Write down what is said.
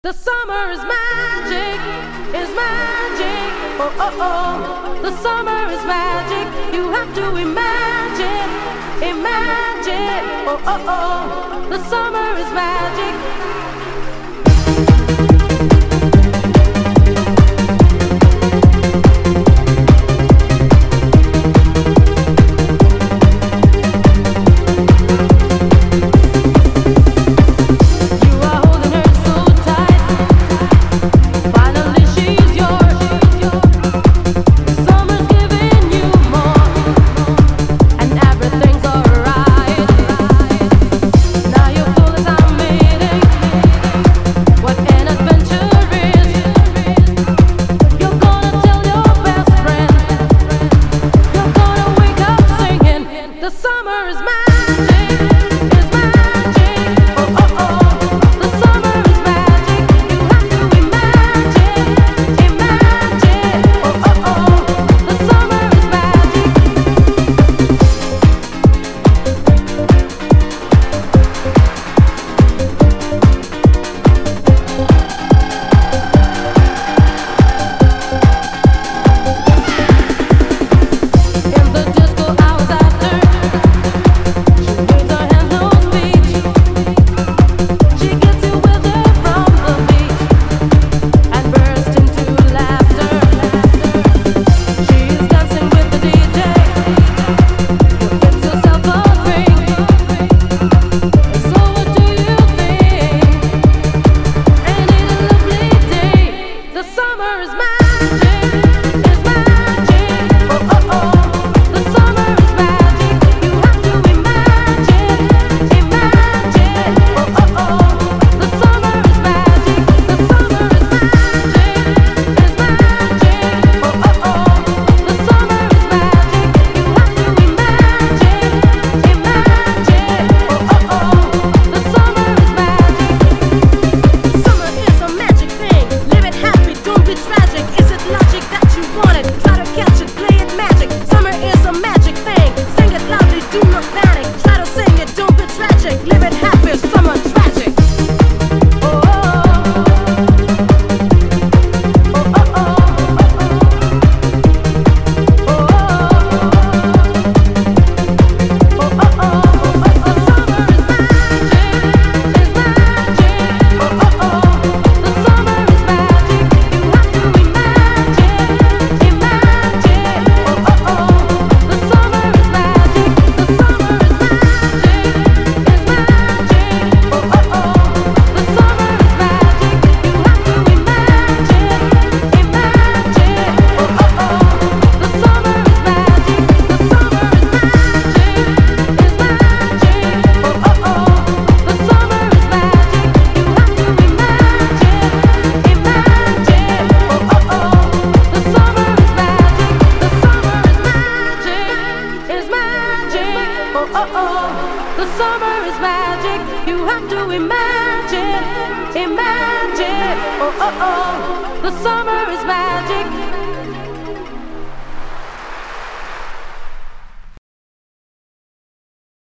The summer is magic, oh oh oh. The summer is magic, you have to imagine, oh oh oh. The summer is magic. The summer is magic, you have to imagine, oh oh oh. The summer is magic.